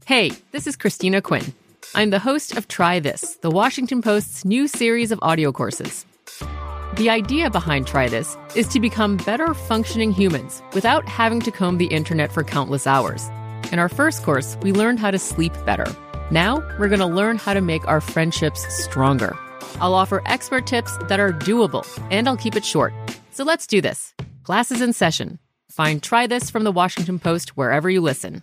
Hey, this is Christina Quinn. I'm the host of Try This, the Washington Post's new series of audio courses. The idea behind Try This is to become better functioning humans without having to comb the internet for countless hours. In our first course, we learned how to sleep better. Now, we're going to learn how to make our friendships stronger. I'll offer expert tips that are doable, and I'll keep it short. So let's do this. Class is in session. Find Try This from the Washington Post wherever you listen.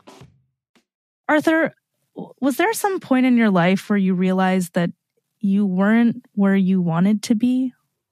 Arthur, was there some point in your life where you realized that you weren't where you wanted to be?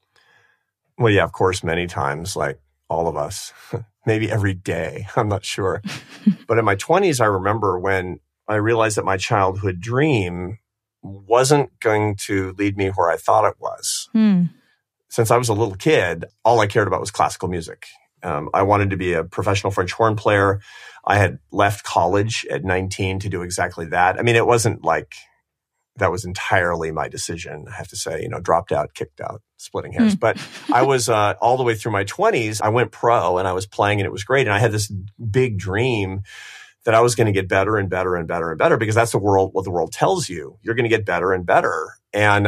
Well, yeah, of course, many times, like all of us. Maybe every day, I'm not sure. But in my 20s, I remember when I realized that my childhood dream wasn't going to lead me where I thought it was. Since I was a little kid, all I cared about was classical music. I wanted to be a professional French horn player. I had left college at 19 to do exactly that. I mean, it wasn't like that was entirely my decision, I have to say, dropped out, kicked out, splitting hairs. But I was all the way through my 20s, I went pro and I was playing and it was great. And I had this big dream that I was going to get better and better and better and better because that's what the world tells you. You're going to get better and better. And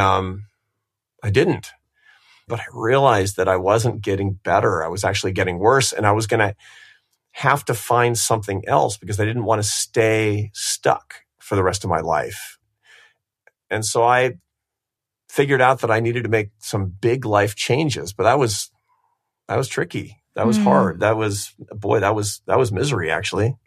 I didn't. But I realized that I wasn't getting better. I was actually getting worse. And I was going to have to find something else because I didn't want to stay stuck for the rest of my life. And so I figured out that I needed to make some big life changes. But that was tricky. That was hard. That was misery, actually.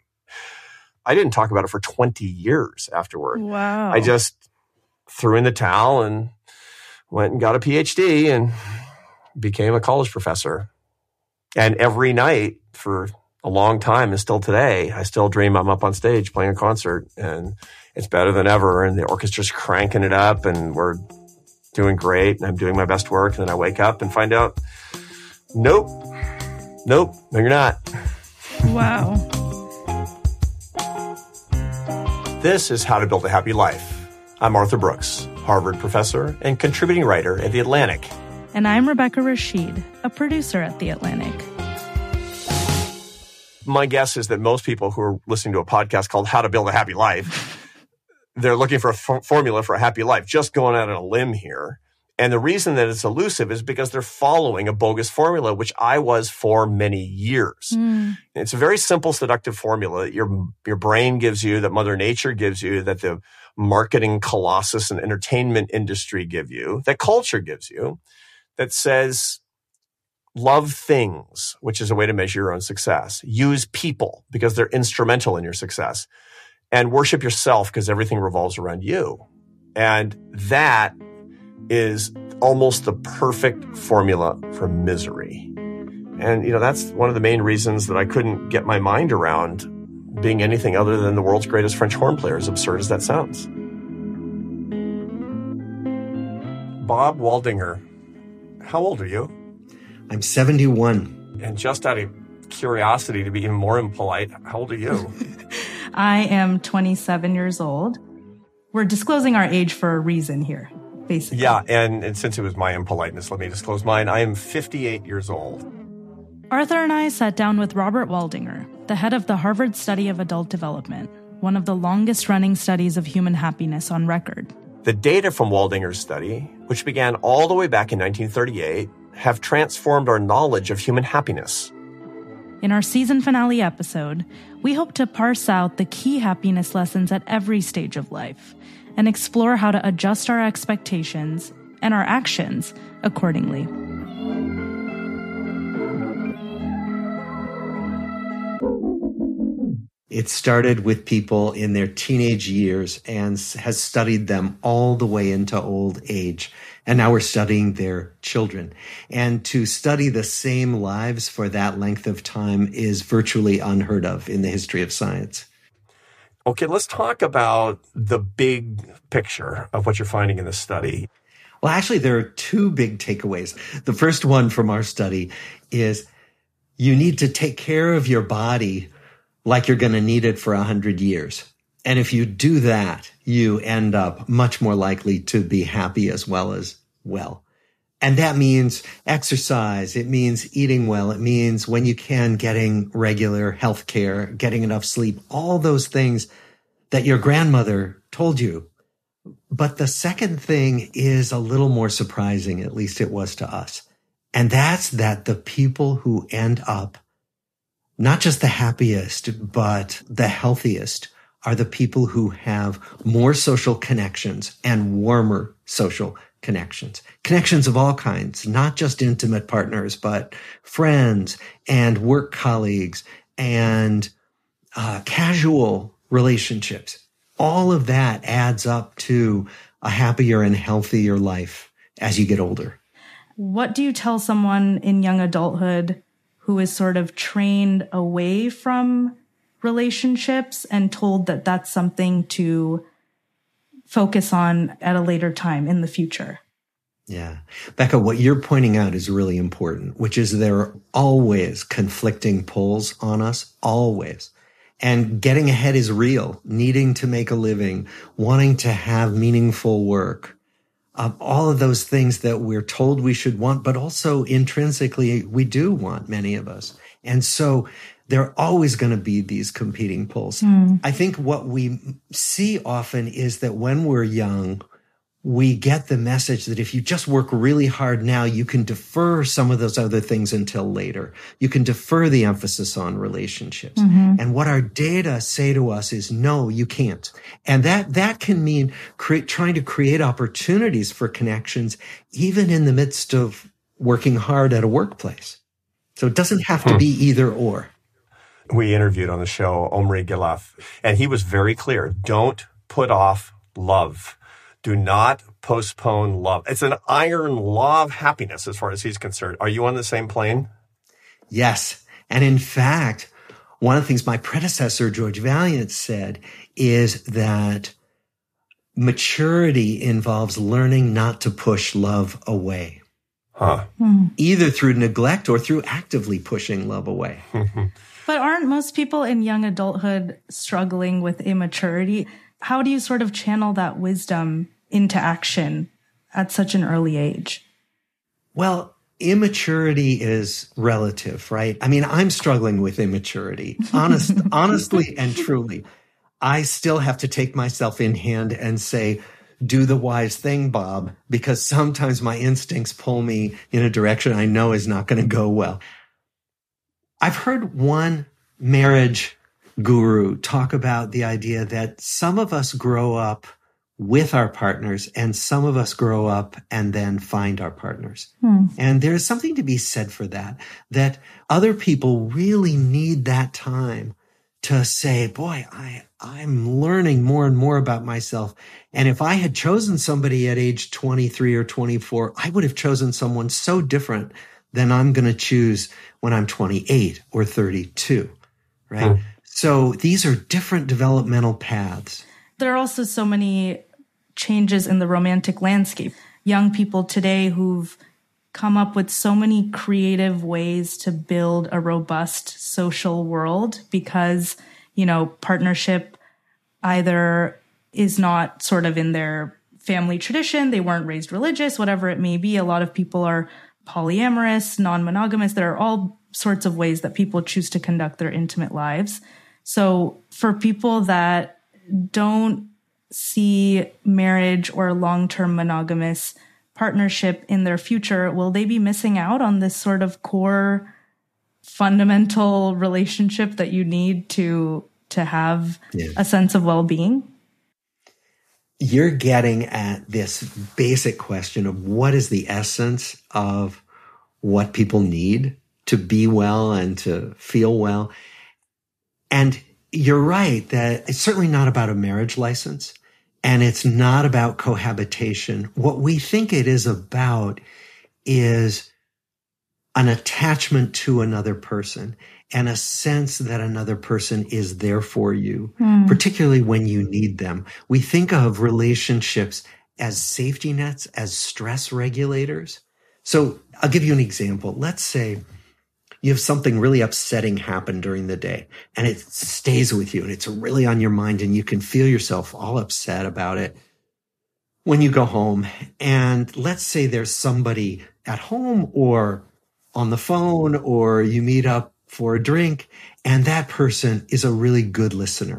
I didn't talk about it for 20 years afterward. Wow. I just threw in the towel and went and got a PhD and became a college professor. And every night for a long time and still today, I still dream I'm up on stage playing a concert and it's better than ever. And the orchestra's cranking it up and we're doing great and I'm doing my best work. And then I wake up and find out, nope, no, you're not. Wow. This is How to Build a Happy Life. I'm Arthur Brooks, Harvard professor and contributing writer at The Atlantic. And I'm Rebecca Rashid, a producer at The Atlantic. My guess is that most people who are listening to a podcast called How to Build a Happy Life, they're looking for a formula for a happy life, just going out on a limb here. And the reason that it's elusive is because they're following a bogus formula, which I was for many years. It's a very simple, seductive formula that your brain gives you, that Mother Nature gives you, that the marketing colossus and entertainment industry give you, that culture gives you, that says, love things, which is a way to measure your own success. Use people because they're instrumental in your success. And worship yourself because everything revolves around you. And that is almost the perfect formula for misery. And, that's one of the main reasons that I couldn't get my mind around being anything other than the world's greatest French horn player, as absurd as that sounds. Bob Waldinger, how old are you? I'm 71. And just out of curiosity, to be even more impolite, how old are you? I am 27 years old. We're disclosing our age for a reason here, basically. Yeah, and since it was my impoliteness, let me disclose mine. I am 58 years old. Arthur and I sat down with Robert Waldinger, the head of the Harvard Study of Adult Development, one of the longest-running studies of human happiness on record. The data from Waldinger's study, which began all the way back in 1938, have transformed our knowledge of human happiness. In our season finale episode, we hope to parse out the key happiness lessons at every stage of life and explore how to adjust our expectations and our actions accordingly. It started with people in their teenage years and has studied them all the way into old age. And now we're studying their children. And to study the same lives for that length of time is virtually unheard of in the history of science. Okay, let's talk about the big picture of what you're finding in this study. Well, actually, there are two big takeaways. The first one from our study is you need to take care of your body like you're going to need it for 100 years. And if you do that, you end up much more likely to be happy as well as well. And that means exercise. It means eating well. It means when you can, getting regular health care, getting enough sleep, all those things that your grandmother told you. But the second thing is a little more surprising, at least it was to us. And that's that the people who end up not just the happiest, but the healthiest are the people who have more social connections and warmer social connections. Connections of all kinds, not just intimate partners, but friends and work colleagues and casual relationships. All of that adds up to a happier and healthier life as you get older. What do you tell someone in young adulthood who is sort of trained away from relationships and told that that's something to focus on at a later time in the future? Yeah. Becca, what you're pointing out is really important, which is there are always conflicting pulls on us, always. And getting ahead is real, needing to make a living, wanting to have meaningful work, all of those things that we're told we should want, but also intrinsically we do want, many of us. And so there are always going to be these competing pulls. I think what we see often is that when we're young, we get the message that if you just work really hard now, you can defer some of those other things until later. You can defer the emphasis on relationships. And what our data say to us is, no, you can't. And that can mean trying to create opportunities for connections, even in the midst of working hard at a workplace. So it doesn't have to be either or. We interviewed on the show Omri Gilaf, and he was very clear. Don't put off love. Do not postpone love. It's an iron law of happiness as far as he's concerned. Are you on the same plane? Yes. And in fact, one of the things my predecessor, George Vaillant, said is that maturity involves learning not to push love away. Either through neglect or through actively pushing love away. But aren't most people in young adulthood struggling with immaturity? How do you sort of channel that wisdom into action at such an early age? Well, immaturity is relative, right? I mean, I'm struggling with immaturity, honestly and truly. I still have to take myself in hand and say, do the wise thing, Bob, because sometimes my instincts pull me in a direction I know is not going to go well. I've heard one marriage guru talk about the idea that some of us grow up with our partners and some of us grow up and then find our partners. And there's something to be said for that other people really need that time to say, boy, I'm learning more and more about myself. And if I had chosen somebody at age 23 or 24, I would have chosen someone so different than I'm going to choose when I'm 28 or 32, right? So these are different developmental paths. There are also so many changes in the romantic landscape. Young people today who've come up with so many creative ways to build a robust social world because, partnership either is not sort of in their family tradition, they weren't raised religious, whatever it may be. A lot of people are polyamorous, non-monogamous. There are all sorts of ways that people choose to conduct their intimate lives. So for people that don't see marriage or long-term monogamous partnership in their future, will they be missing out on this sort of core fundamental relationship that you need to have a sense of well-being? You're getting at this basic question of what is the essence of what people need to be well and to feel well. And you're right that it's certainly not about a marriage license and it's not about cohabitation. What we think it is about is an attachment to another person and a sense that another person is there for you, particularly when you need them. We think of relationships as safety nets, as stress regulators. So I'll give you an example. Let's say you have something really upsetting happen during the day and it stays with you and it's really on your mind and you can feel yourself all upset about it when you go home. And let's say there's somebody at home or on the phone or you meet up for a drink and that person is a really good listener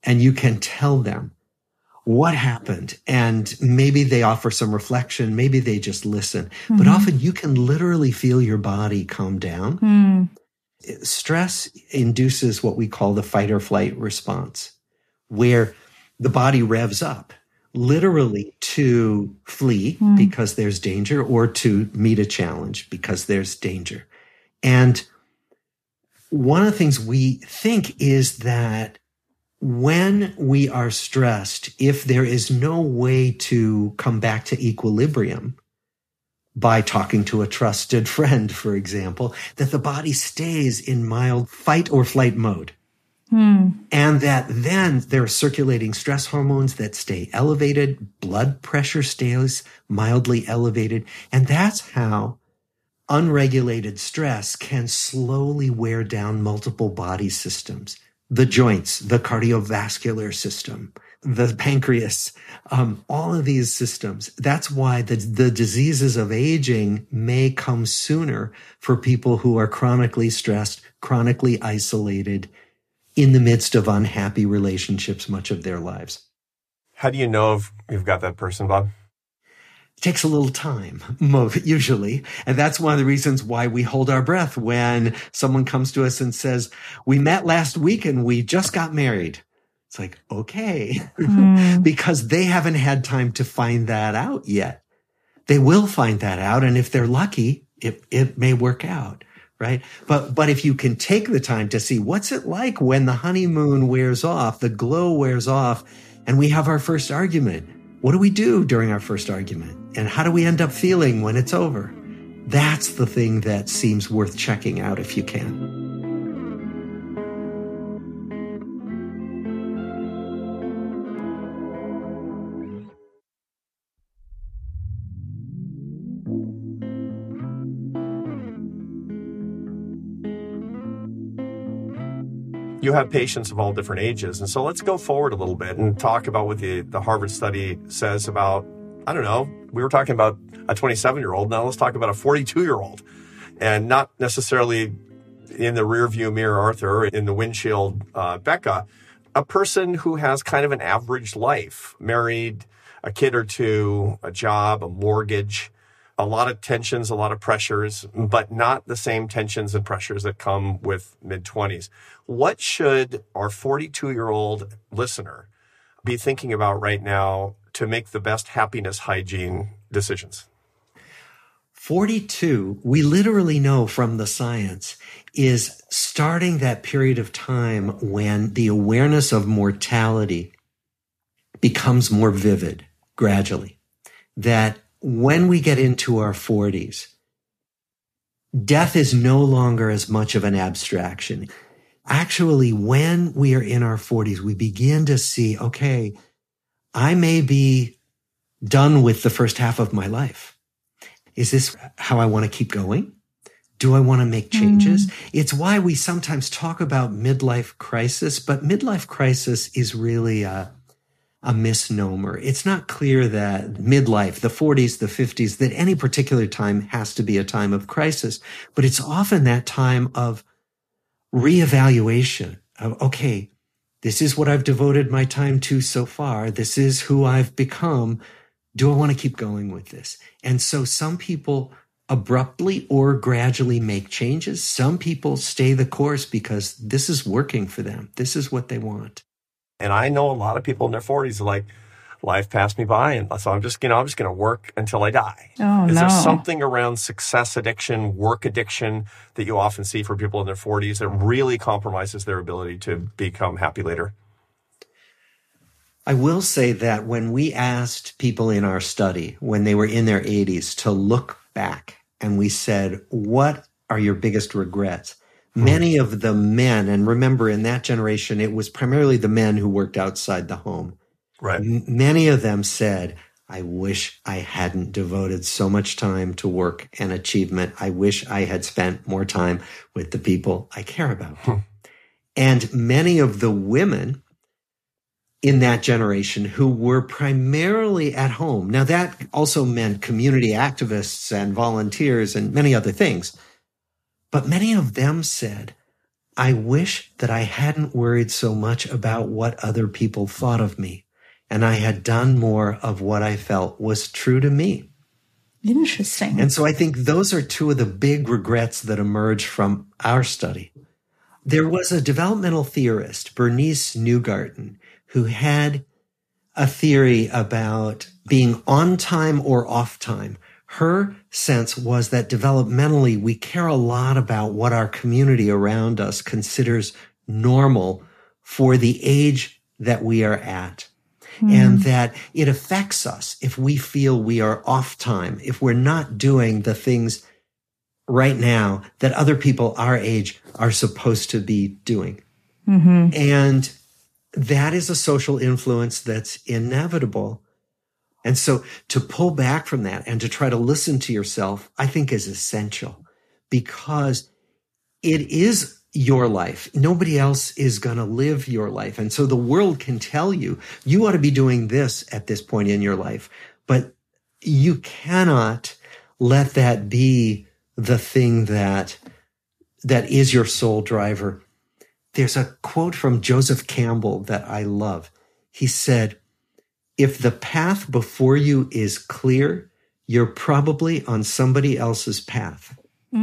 and you can tell them what happened. And maybe they offer some reflection. Maybe they just listen. Mm-hmm. But often you can literally feel your body calm down. Mm. Stress induces what we call the fight or flight response, where the body revs up literally to flee because there's danger, or to meet a challenge because there's danger. And one of the things we think is that when we are stressed, if there is no way to come back to equilibrium by talking to a trusted friend, for example, that the body stays in mild fight or flight mode. And that then there are circulating stress hormones that stay elevated, blood pressure stays mildly elevated, and that's how unregulated stress can slowly wear down multiple body systems. The joints, the cardiovascular system, the pancreas, all of these systems. That's why the diseases of aging may come sooner for people who are chronically stressed, chronically isolated, in the midst of unhappy relationships much of their lives. How do you know if you've got that person, Bob? It takes a little time, usually. And that's one of the reasons why we hold our breath when someone comes to us and says, we met last week and we just got married. It's like, okay, because they haven't had time to find that out yet. They will find that out. And if they're lucky, it may work out. Right. But if you can take the time to see what's it like when the honeymoon wears off, the glow wears off, and we have our first argument, what do we do during our first argument? And how do we end up feeling when it's over? That's the thing that seems worth checking out if you can. You have patients of all different ages. And so let's go forward a little bit and talk about what the Harvard study says about, I don't know, we were talking about a 27-year-old. Now let's talk about a 42-year-old. And not necessarily in the rearview mirror, Arthur, in the windshield, Becca, a person who has kind of an average life, married, a kid or two, a job, a mortgage, a lot of tensions, a lot of pressures, but not the same tensions and pressures that come with mid-20s. What should our 42-year-old listener be thinking about right now to make the best happiness hygiene decisions? 42, we literally know from the science, is starting that period of time when the awareness of mortality becomes more vivid gradually. That when we get into our 40s, death is no longer as much of an abstraction. Actually, when we are in our 40s, we begin to see, okay, I may be done with the first half of my life. Is this how I want to keep going? Do I want to make changes? It's why we sometimes talk about midlife crisis, but midlife crisis is really a misnomer. It's not clear that midlife, the 40s, the 50s, that any particular time has to be a time of crisis, but it's often that time of reevaluation of, okay, this is what I've devoted my time to so far. This is who I've become. Do I want to keep going with this? And so some people abruptly or gradually make changes. Some people stay the course because this is working for them. This is what they want. And I know a lot of people in their 40s are like, life passed me by, and so I'm just going to work until I die. Is there something around success addiction, work addiction that you often see for people in their 40s that really compromises their ability to become happy later? I will say that when we asked people in our study, when they were in their 80s, to look back, and we said, what are your biggest regrets? Many of the men, and remember in that generation, it was primarily the men who worked outside the home. Right. Many of them said, I wish I hadn't devoted so much time to work and achievement. I wish I had spent more time with the people I care about. And many of the women in that generation who were primarily at home. Now that also meant community activists and volunteers and many other things. But many of them said, I wish that I hadn't worried so much about what other people thought of me, and I had done more of what I felt was true to me. Interesting. And so I think those are two of the big regrets that emerge from our study. There was a developmental theorist, Bernice Newgarden, who had a theory about being on time or off time. Her sense was that developmentally, we care a lot about what our community around us considers normal for the age that we are at. And that it affects us if we feel we are off time, if we're not doing the things right now that other people our age are supposed to be doing. And that is a social influence that's inevitable. And so to pull back from that and to try to listen to yourself, I think is essential, because it is your life. Nobody else is going to live your life. And so the world can tell you, you ought to be doing this at this point in your life, but you cannot let that be the thing that is your sole driver. There's a quote from Joseph Campbell that I love. He said, "If the path before you is clear, you're probably on somebody else's path."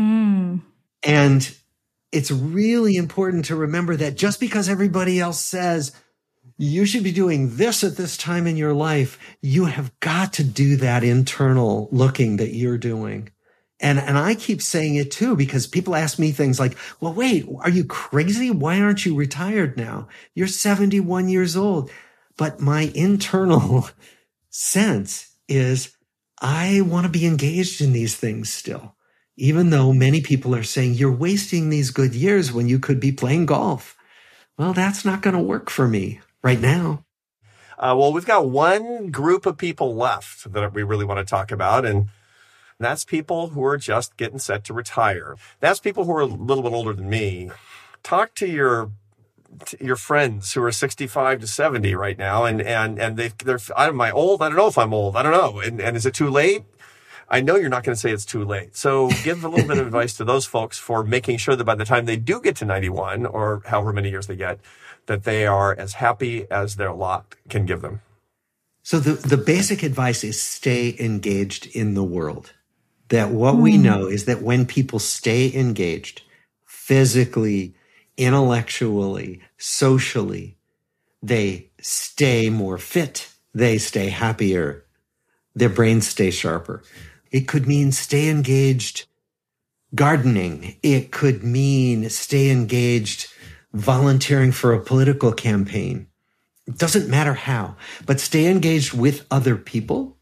And it's really important to remember that just because everybody else says you should be doing this at this time in your life, you have got to do that internal looking that you're doing. And I keep saying it too, because people ask me things like, well, wait, are you crazy? Why aren't you retired now? You're 71 years old. But my internal sense is I want to be engaged in these things still. Even though many people are saying you're wasting these good years when you could be playing golf. Well, that's not going to work for me right now. Well, we've got one group of people left that we really want to talk about, and that's people who are just getting set to retire. That's people who are a little bit older than me. Talk to your friends who are 65 to 70 right now, and they're, am I old? I don't know if I'm old. I don't know. And is it too late? I know you're not going to say it's too late. So give a little bit of advice to those folks for making sure that by the time they do get to 91 or however many years they get, that they are as happy as their lot can give them. So the basic advice is stay engaged in the world. That what we know is that when people stay engaged physically, intellectually, socially, they stay more fit, they stay happier, their brains stay sharper. It could mean stay engaged gardening. It could mean stay engaged volunteering for a political campaign. It doesn't matter how, but stay engaged with other people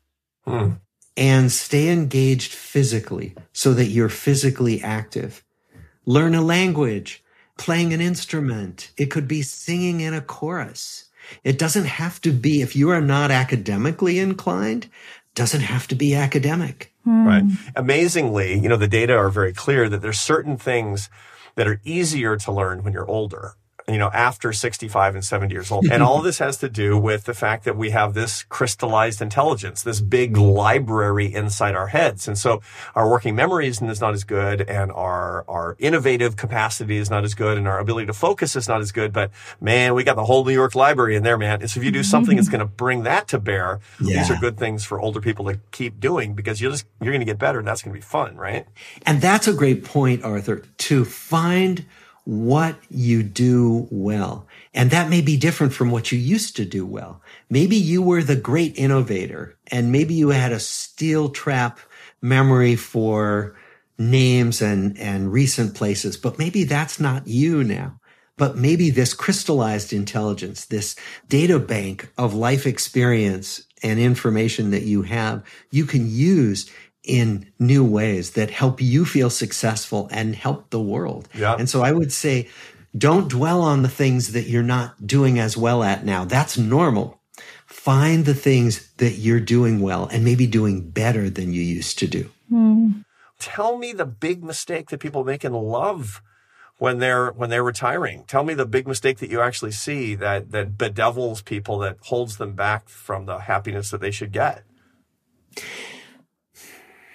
and stay engaged physically so that you're physically active. Learn a language, playing an instrument. It could be singing in a chorus. It doesn't have to be, if you are not academically inclined, doesn't have to be academic. Right. Amazingly, the data are very clear that there's certain things that are easier to learn when you're older, after 65 and 70 years old. And all of this has to do with the fact that we have this crystallized intelligence, this big library inside our heads. And so our working memory is not as good, and our innovative capacity is not as good, and our ability to focus is not as good. But man, we got the whole New York library in there, man. And so if you do something that's going to bring that to bear, these are good things for older people to keep doing, because you're going to get better, and that's going to be fun, right? And that's a great point, Arthur, to find what you do well. And that may be different from what you used to do well. Maybe you were the great innovator, and maybe you had a steel trap memory for names and recent places, but maybe that's not you now. But maybe this crystallized intelligence, this data bank of life experience and information that you have, you can use in new ways that help you feel successful and help the world. Yeah. And so I would say, don't dwell on the things that you're not doing as well at now. That's normal. Find the things that you're doing well and maybe doing better than you used to do. Tell me the big mistake that people make in love when they're retiring. Tell me the big mistake that you actually see that bedevils people, that holds them back from the happiness that they should get.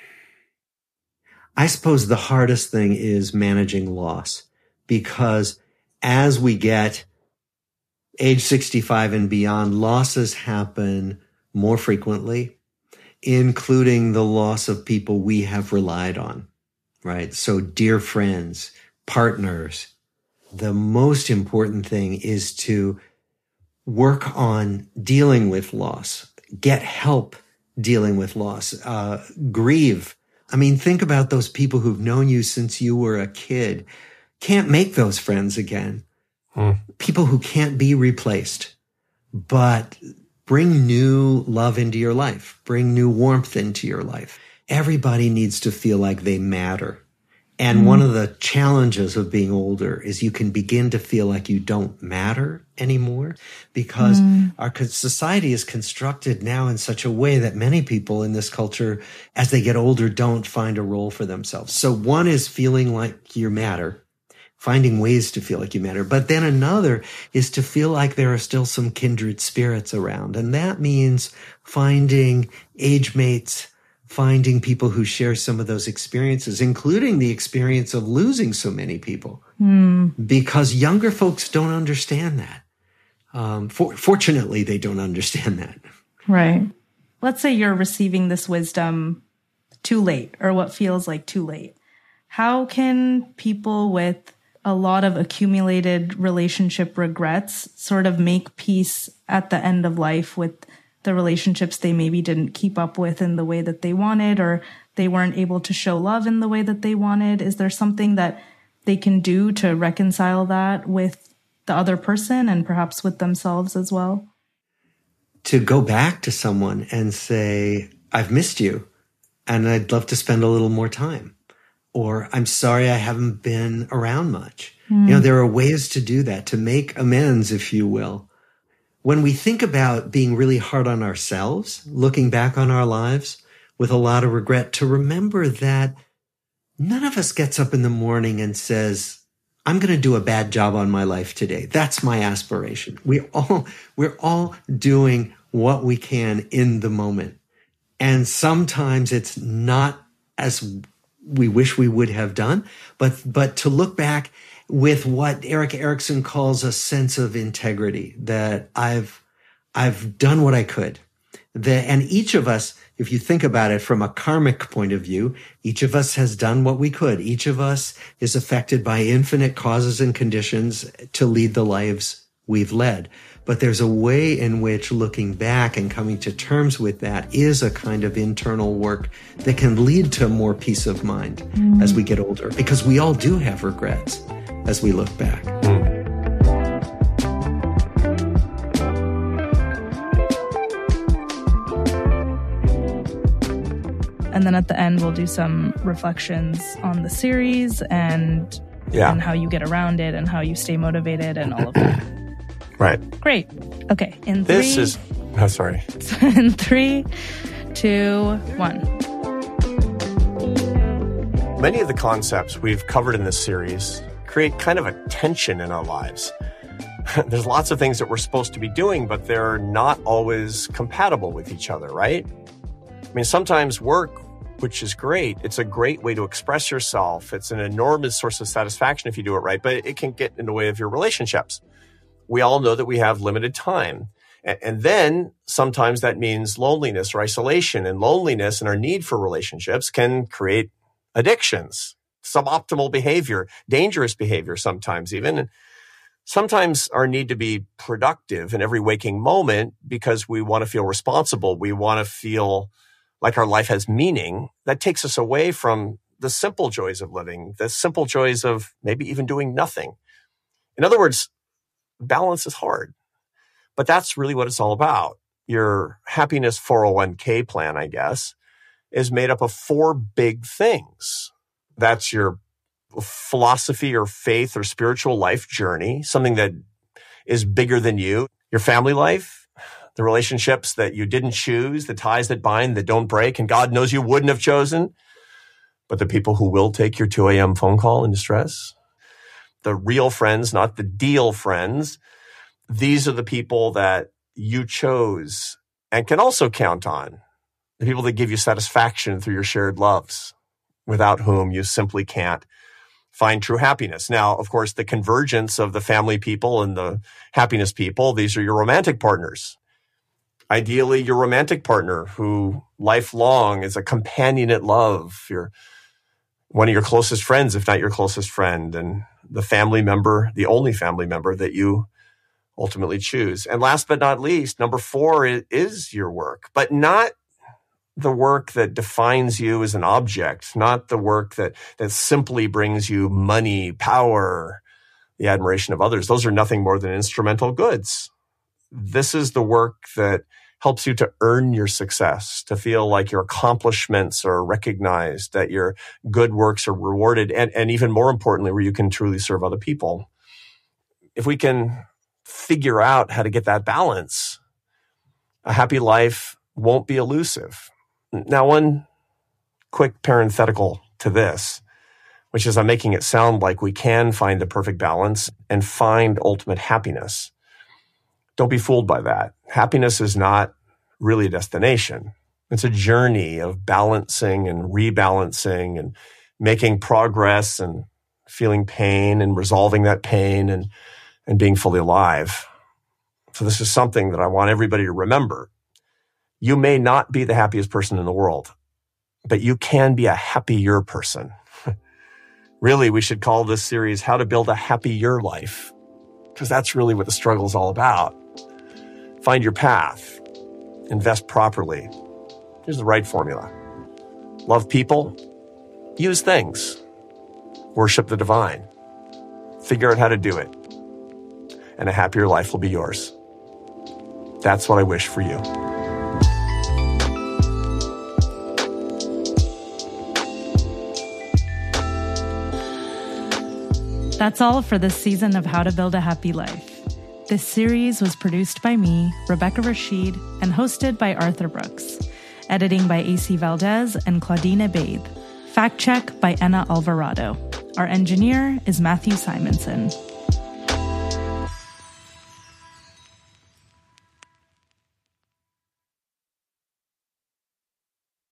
I suppose the hardest thing is managing loss, because as we get age 65 and beyond, losses happen more frequently, including the loss of people we have relied on, right? So dear friends, partners. The most important thing is to work on dealing with loss, get help dealing with loss, grieve. I mean, think about those people who've known you since you were a kid. Can't make those friends again. People who can't be replaced, but bring new love into your life, bring new warmth into your life. Everybody needs to feel like they matter. And one of the challenges of being older is you can begin to feel like you don't matter anymore because our society is constructed now in such a way that many people in this culture, as they get older, don't find a role for themselves. So one is feeling like you matter, finding ways to feel like you matter. But then another is to feel like there are still some kindred spirits around. And that means finding age mates, finding people who share some of those experiences, including the experience of losing so many people, because younger folks don't understand that. Fortunately, they don't understand that. Right. Let's say you're receiving this wisdom too late, or what feels like too late. How can people with a lot of accumulated relationship regrets sort of make peace at the end of life with the relationships they maybe didn't keep up with in the way that they wanted, or they weren't able to show love in the way that they wanted? Is there something that they can do to reconcile that with the other person and perhaps with themselves as well? To go back to someone and say, I've missed you and I'd love to spend a little more time. Or I'm sorry I haven't been around much. You know, there are ways to do that, to make amends, if you will. When we think about being really hard on ourselves, looking back on our lives with a lot of regret, to remember that none of us gets up in the morning and says, I'm going to do a bad job on my life today. That's my aspiration. We're all doing what we can in the moment. And sometimes it's not as we wish we would have done, but to look back with what Erik Erikson calls a sense of integrity, that I've done what I could. And each of us, if you think about it from a karmic point of view, each of us has done what we could. Each of us is affected by infinite causes and conditions to lead the lives we've led. But there's a way in which looking back and coming to terms with that is a kind of internal work that can lead to more peace of mind as we get older, because we all do have regrets as we look back. And then at the end, we'll do some reflections on the series and how you get around it and how you stay motivated and all of that. Right. Great. Okay. In 3, 2, 1. Many of the concepts we've covered in this series create kind of a tension in our lives. There's lots of things that we're supposed to be doing, but they're not always compatible with each other, right? I mean, sometimes work, which is great, it's a great way to express yourself. It's an enormous source of satisfaction if you do it right, but it can get in the way of your relationships. We all know that we have limited time. And then sometimes that means loneliness or isolation, and loneliness and our need for relationships can create addictions, suboptimal behavior, dangerous behavior sometimes even. And sometimes our need to be productive in every waking moment because we want to feel responsible. We want to feel like our life has meaning. That takes us away from the simple joys of living, the simple joys of maybe even doing nothing. In other words, balance is hard, but that's really what it's all about. Your happiness 401k plan, I guess, is made up of 4 big things. That's your philosophy or faith or spiritual life journey, something that is bigger than you. Your family life, the relationships that you didn't choose, the ties that bind, that don't break, and God knows you wouldn't have chosen, but the people who will take your 2 a.m. phone call in distress. The real friends, not the deal friends. These are the people that you chose and can also count on. The people that give you satisfaction through your shared loves, without whom you simply can't find true happiness. Now, of course, the convergence of the family people and the happiness people, these are your romantic partners. Ideally, your romantic partner who lifelong is a companion at love. You're one of your closest friends, if not your closest friend, and the family member, the only family member that you ultimately choose. And last but not least, number 4 is your work, but not the work that defines you as an object, not the work that simply brings you money, power, the admiration of others. Those are nothing more than instrumental goods. This is the work that helps you to earn your success, to feel like your accomplishments are recognized, that your good works are rewarded, and even more importantly, where you can truly serve other people. If we can figure out how to get that balance, a happy life won't be elusive. Now, one quick parenthetical to this, which is I'm making it sound like we can find the perfect balance and find ultimate happiness. Don't be fooled by that. Happiness is not really a destination. It's a journey of balancing and rebalancing and making progress and feeling pain and resolving that pain and being fully alive. So this is something that I want everybody to remember. You may not be the happiest person in the world, but you can be a happier person. Really, we should call this series How to Build a Happier Life, because that's really what the struggle is all about. Find your path. Invest properly. Here's the right formula. Love people. Use things. Worship the divine. Figure out how to do it. And a happier life will be yours. That's what I wish for you. That's all for this season of How to Build a Happy Life. This series was produced by me, Rebecca Rashid, and hosted by Arthur Brooks. Editing by AC Valdez and Claudine Abaid. Fact check by Enna Alvarado. Our engineer is Matthew Simonson.